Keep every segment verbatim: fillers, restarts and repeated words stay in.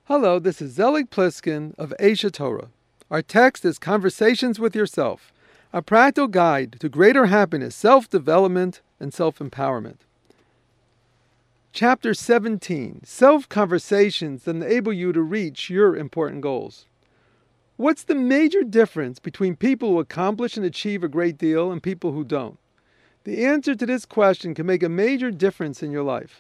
Hello, this is Zelig Pliskin of Aisha Torah. Our text is Conversations with Yourself, a practical guide to greater happiness, self-development, and self-empowerment. Chapter seventeen, Self-Conversations that enable you to reach your important goals. What's the major difference between people who accomplish and achieve a great deal and people who don't? The answer to this question can make a major difference in your life.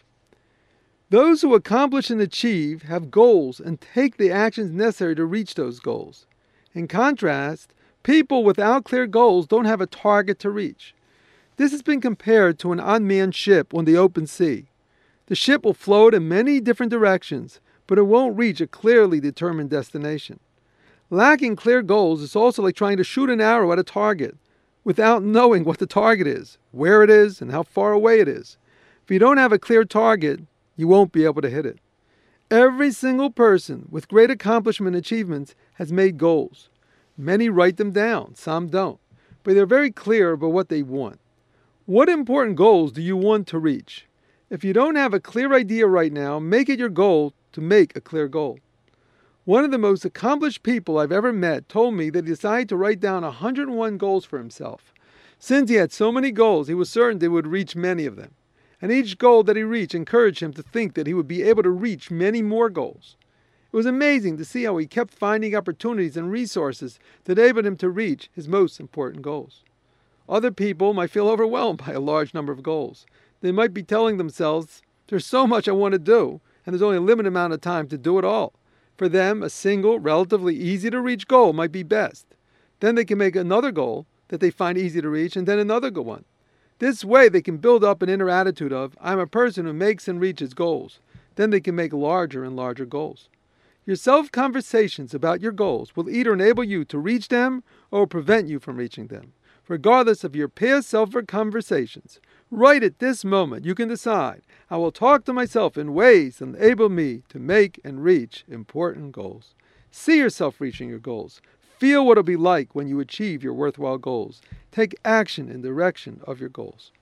Those who accomplish and achieve have goals and take the actions necessary to reach those goals. In contrast, people without clear goals don't have a target to reach. This has been compared to an unmanned ship on the open sea. The ship will float in many different directions, but it won't reach a clearly determined destination. Lacking clear goals is also like trying to shoot an arrow at a target without knowing what the target is, where it is, and how far away it is. If you don't have a clear target, you won't be able to hit it. Every single person with great accomplishment and achievements has made goals. Many write them down, some don't, but they're very clear about what they want. What important goals do you want to reach? If you don't have a clear idea right now, make it your goal to make a clear goal. One of the most accomplished people I've ever met told me that he decided to write down one hundred one goals for himself. Since he had so many goals, he was certain they would reach many of them. And each goal that he reached encouraged him to think that he would be able to reach many more goals. It was amazing to see how he kept finding opportunities and resources that enabled him to reach his most important goals. Other people might feel overwhelmed by a large number of goals. They might be telling themselves, there's so much I want to do, and there's only a limited amount of time to do it all. For them, a single, relatively easy to reach goal might be best. Then they can make another goal that they find easy to reach, and then another good one. This way they can build up an inner attitude of, I'm a person who makes and reaches goals. Then they can make larger and larger goals. Your self-conversations about your goals will either enable you to reach them or prevent you from reaching them. Regardless of your past self-conversations, right at this moment you can decide, I will talk to myself in ways that enable me to make and reach important goals. See yourself reaching your goals. Feel what it'll be like when you achieve your worthwhile goals. Take action in the direction of your goals.